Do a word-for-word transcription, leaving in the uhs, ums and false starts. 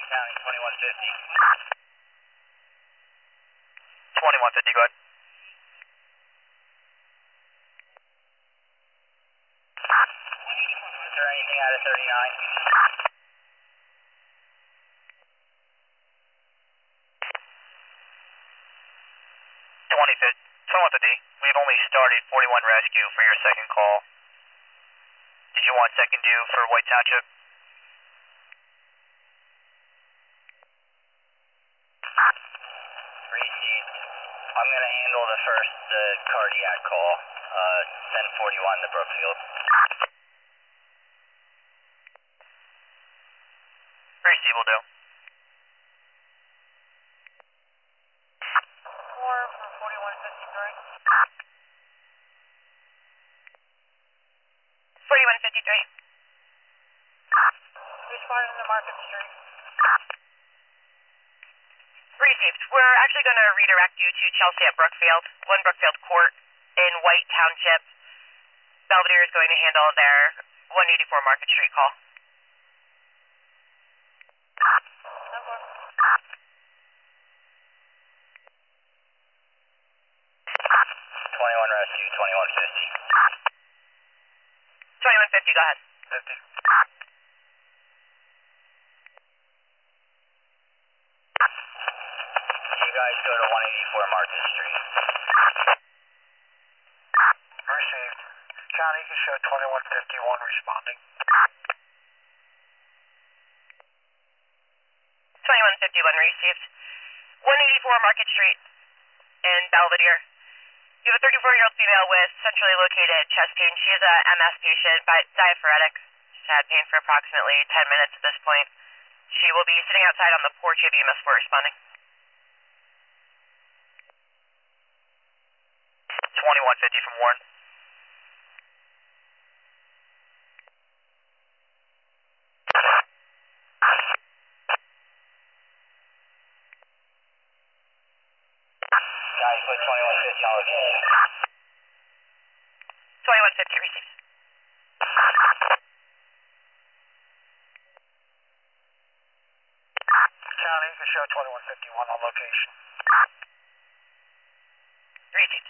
County, twenty-one fifty. twenty-one fifty, go ahead. Is there anything out of thirty-nine? twenty fifty, twenty-one fifty, we've only started forty-one rescue for your second call. Did you want second due for White Township? Received. I'm going to handle the first uh, cardiac call. Uh, ten forty-one to Brookfield. Receive will do. Four for forty-one fifty-three. forty-one fifty-three. Responding to Market Street. Received. We're actually going to redirect you to Chelsea at Brookfield, one Brookfield Court in White Township. Belvedere is going to handle their one eighty-four Market Street call. twenty-one rescue, twenty-one fifty. twenty-one fifty, go ahead. fifty. You guys go to one eighty-four Market Street. Received. County, you can show twenty-one fifty-one responding. twenty-one fifty-one received. one eighty-four Market Street in Belvedere. You have a thirty-four-year-old female with centrally located chest pain. She is a M S patient, but diaphoretic. She's had pain for approximately ten minutes at this point. She will be sitting outside on the porch of E M S four responding. twenty-one fifty from Warren. Guys, put twenty-one fifty on location. twenty-one fifty received. County, you can show twenty-one fifty-one on location. Received.